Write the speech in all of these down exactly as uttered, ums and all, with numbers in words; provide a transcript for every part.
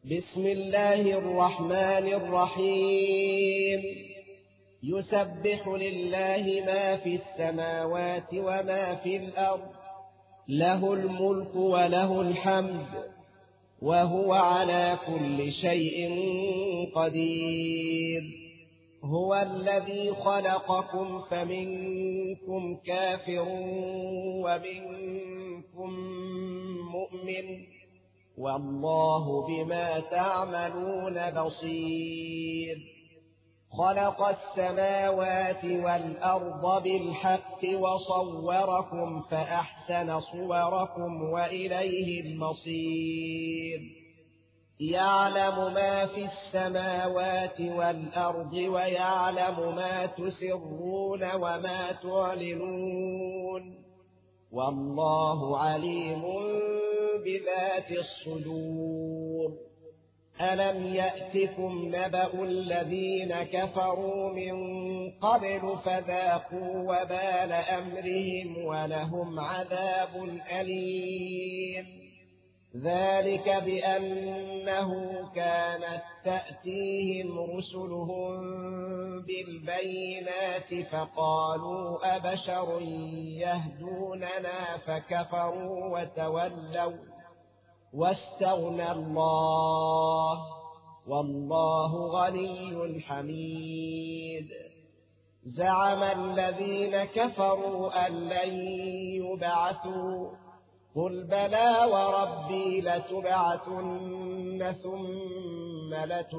بسم الله الرحمن الرحيم. يسبح لله ما في السماوات وما في الأرض، له الملك وله الحمد، وهو على كل شيء قدير. هو الذي خلقكم فمنكم كافر ومنكم مؤمن، والله بما تعملون بصير. خلق السماوات والأرض بالحق وصوركم فأحسن صوركم وإليه المصير. يعلم ما في السماوات والأرض ويعلم ما تسرون وما تعلنون، والله عليم بذات الصدور. ألم يأتكم نبأ الذين كفروا من قبل فذاقوا وبال أمرهم ولهم عذاب أليم. ذلك بأنه كانت تأتيهم رسلهم بالبينات فقالوا أبشر يهدوننا فكفروا وتولوا واستغنى الله، والله غني حميد. زعم الذين كفروا أن لن يبعثوا، قل بلى وربي لتبعثن ثم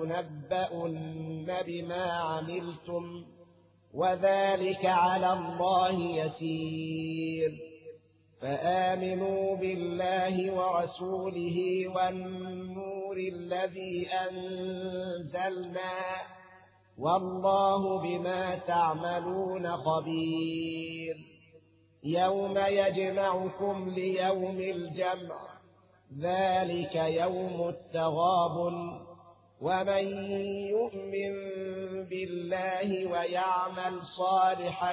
لتنبؤن بما عملتم، وذلك على الله يسير. فآمنوا بالله ورسوله والنور الذي أنزلنا، والله بما تعملون خبير. يوم يجمعكم ليوم الجمع، ذلك يوم التغابن. ومن يؤمن بالله ويعمل صالحا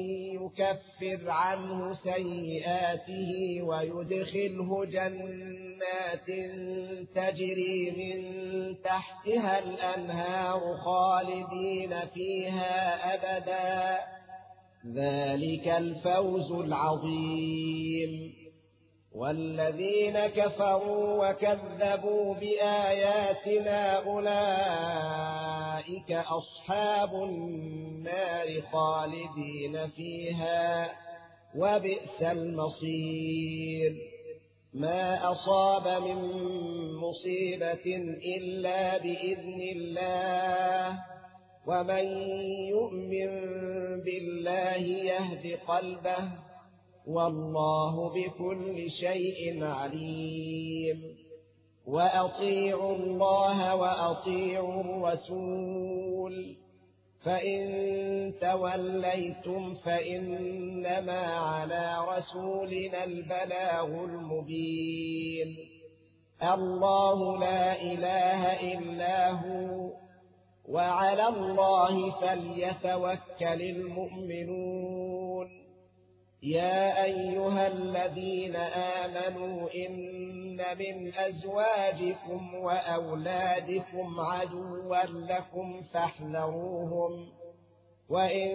يكفر عنه سيئاته ويدخله جنات تجري من تحتها الأنهار خالدين فيها أبدا، ذلك الفوز العظيم. والذين كفروا وكذبوا بآياتنا أولئك أصحاب النار خالدين فيها، وبئس المصير. ما أصاب من مصيبة إلا بإذن الله، ومن يؤمن بالله يهد قلبه، والله بكل شيء عليم. وأطيعوا الله وأطيعوا الرسول، فإن توليتم فإنما على رسولنا البلاغ المبين. الله لا إله إلا هو، وعلى الله فليتوكل المؤمنون. يا أيها الذين آمنوا إن من أزواجكم وأولادكم عدوا لكم فاحذروهم، وإن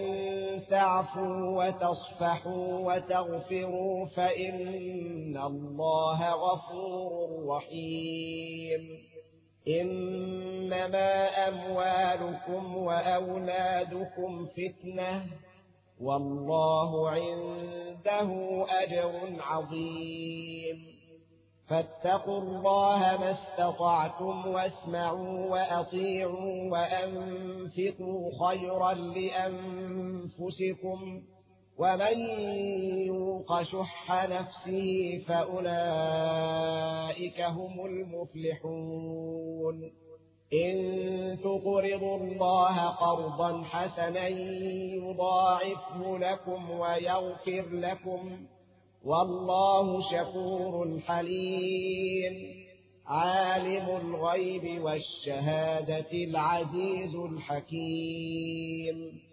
تعفوا وتصفحوا وتغفروا فإن الله غفور رحيم. إنما أموالكم وأولادكم فتنة، والله عنده أجر عظيم. فاتقوا الله ما استطعتم واسمعوا وأطيعوا وأنفقوا خيرا لأنفسكم، ومن يوق شح نفسه فأولئك هم المفلحون. إن تقرضوا الله قرضا حسنا يضاعفه لكم ويغفر لكم، والله شكور حليم. عالم الغيب والشهادة العزيز الحكيم.